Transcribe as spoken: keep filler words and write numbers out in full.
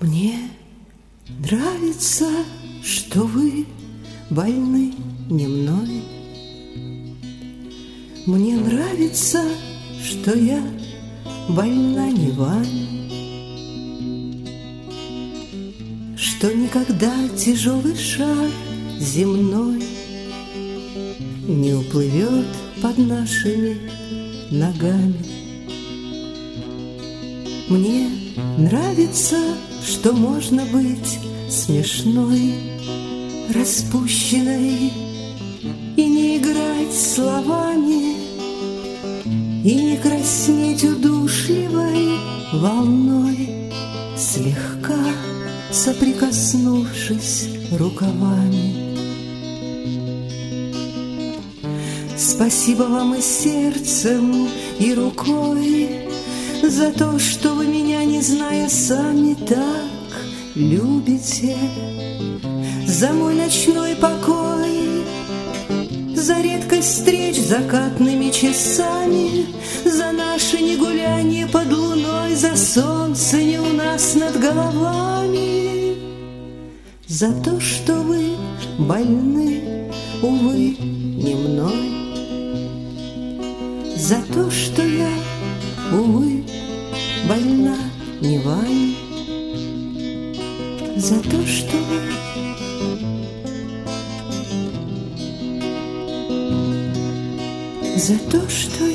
Мне нравится, что вы больны не мной. Мне нравится, что я больна не вами, что никогда тяжелый шар земной не уплывет под нашими ногами. Мне нравится, что можно быть смешной, распущенной и не играть словами, и не краснеть удушливой волной, слегка соприкоснувшись рукавами. Спасибо вам и сердцем, и рукой за то, что вы меня, не зная сами, так любите, за мой ночной покой, за редкость встреч закатными часами, за наше негулянье под луной, за солнце не у нас над головами, за то, что вы больны, увы, не мной, за то, что я, увы, больна не вами, за то, что вы за то, что